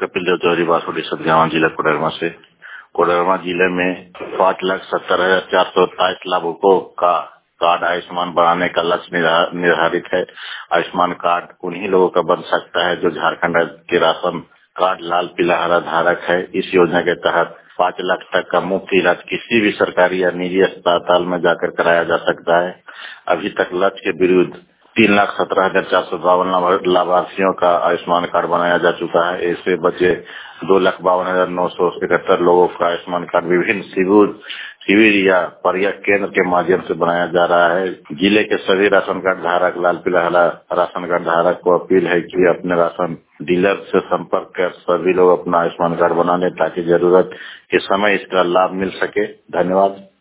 कपिल देव चौधरी बासुड़ी सतगावा जिला कोडरमा से। कोडरमा जिले में 5,70,427 लाभुकों का कार्ड आयुष्मान बनाने का लक्ष्य निर्धारित है। आयुष्मान कार्ड उन्हीं लोगों का बन सकता है जो झारखंड के राशन कार्ड लाल पीला हरा धारक है। इस योजना के तहत 5 लाख तक का मुफ्त इलाज किसी भी सरकारी या निजी अस्पताल में जाकर कराया जा सकता है। अभी तक लक्ष्य के विरुद्ध 3,17,452 लाभार्थियों का आयुष्मान कार्ड बनाया जा चुका है। इससे बचे 2,52,971 लोगों का आयुष्मान कार्ड विभिन्न शिविर या पर्यटक केंद्र के माध्यम से बनाया जा रहा है। जिले के सभी राशन कार्ड धारक लाल पीला हरा राशन कार्ड धारक को अपील है कि अपने राशन डीलर से संपर्क कर सभी लोग अपना आयुष्मान कार्ड बना लें ताकि जरूरत के समय इसका लाभ मिल सके। धन्यवाद।